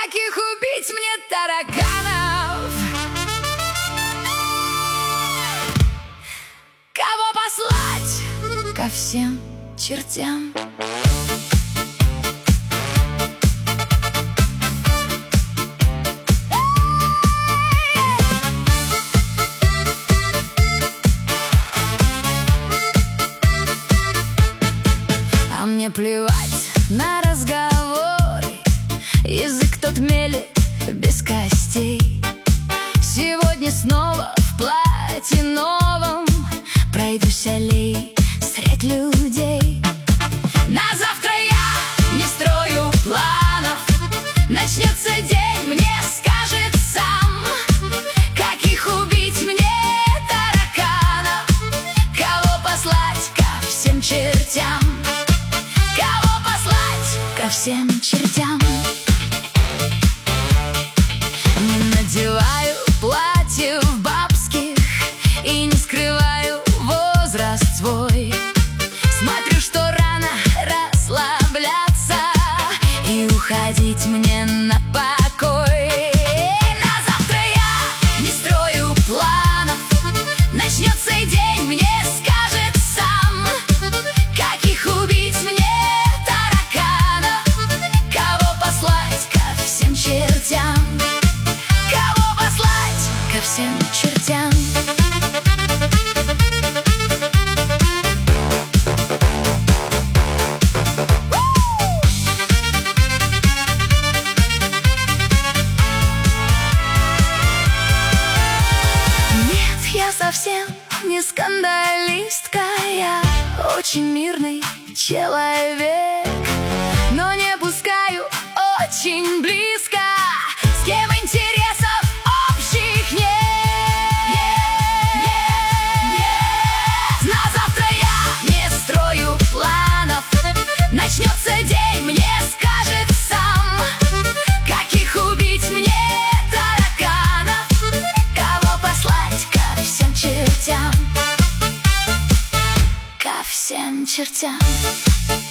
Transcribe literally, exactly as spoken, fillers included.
Каких убить мне тараканов? Кого послать ко всем чертям? А мне плевать на разговоры, язык тот мелет без костей. Сегодня снова в платье новом пройдусь аллей средь людей. На завтра я не строю планов, начнется день, мне скажет сам. Каких убить мне тараканов? Кого послать ко всем чертям? Кого послать ко всем чертям? Надеваю платье в бабских и не скрываю возраст свой. Смотрю, что рано расслабляться и уходить мне на покой. На завтра я не строю планов, начнется день, мне скажет сам. Каких убить мне тараканов? Кого послать ко всем чертям? Кого послать ко всем чертям? Я совсем не скандалистка, я очень мирный человек, но не пускаю очень близко, с кем интересов общих нет. На завтра я не строю планов, начнется день, мне скажет сам. Каких убить мне тараканов? Кого послать ко всем чертям? Ко всем чертям.